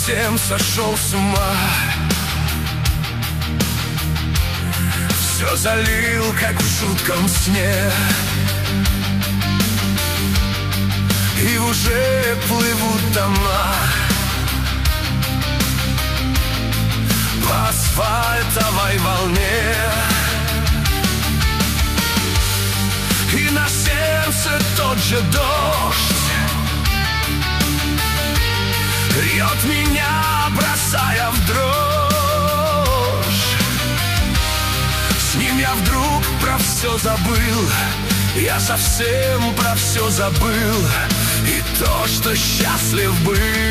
совсем сошел с ума. Все залил, как в жутком сне, и уже плывут дома по асфальтовой волне. И на сердце тот же дождь рвет меня, бросая в дрожь. С ним я вдруг про все забыл, я совсем про все забыл, и то, что счастлив был.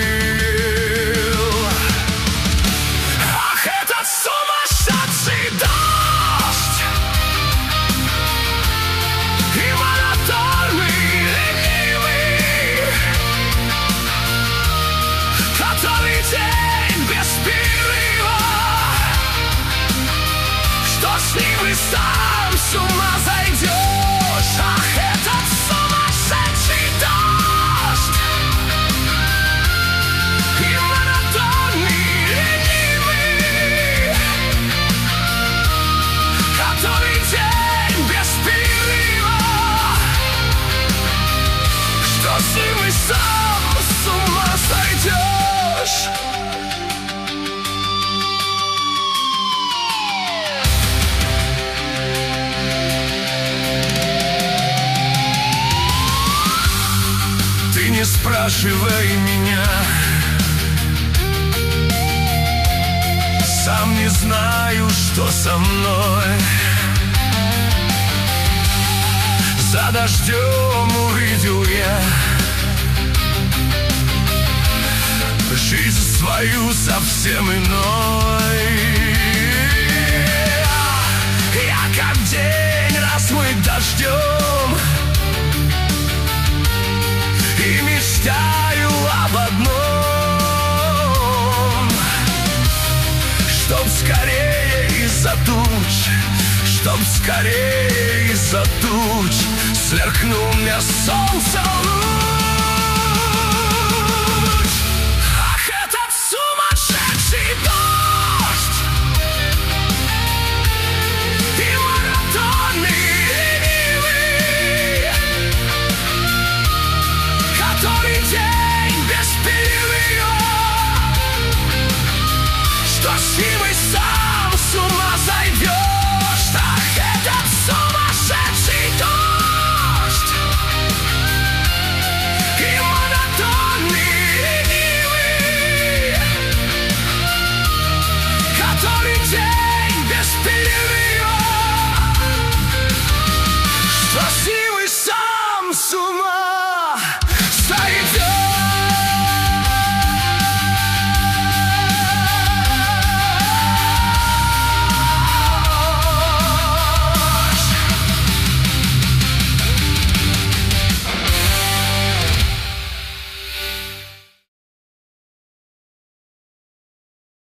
Ах, этот сумасшедший дождь и монотонный, ленивый, который день без перерыва, что с ним и сам с ума зайдешь. Ах, этот сумасшедший дождь и монотонный, ленивый, который день без перерыва, что с ним и сам с ума сойдешь. Ты не спрашивай меня, сам не знаю, что со мной. За дождем увидел я жизнь свою совсем иной. Я как день размыт дождем и мечтаю об одном, чтоб скорее из-за туч, чтоб скорее из-за туч сверкнул мне солнце луч.